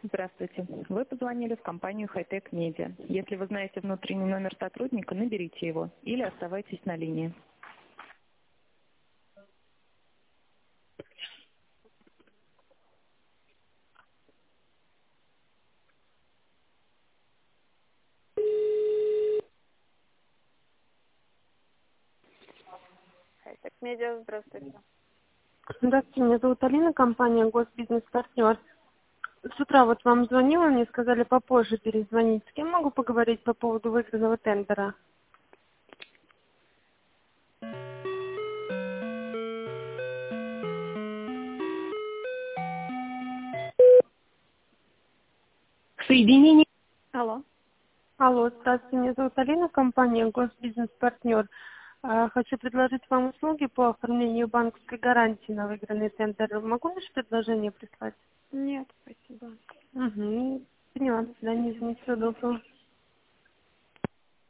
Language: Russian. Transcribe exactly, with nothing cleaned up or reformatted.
Здравствуйте. Вы позвонили в компанию Hightech Media. Если вы знаете внутренний номер сотрудника, наберите его или оставайтесь на линии. Хай-тек медиа, здравствуйте. Здравствуйте, меня зовут Алина, компания Госбизнес-партнер. С утра вот вам звонила, мне сказали попозже перезвонить. С кем могу поговорить по поводу выигранного тендера? Соединение. Алло. Алло, здравствуйте, меня зовут Алина, компания Госбизнес-партнер. А, Хочу предложить вам услуги по оформлению банковской гарантии на выигранный тендер. Могу ваше предложение прислать? Нет, спасибо. Угу, поняла, до свидания, всего доброго.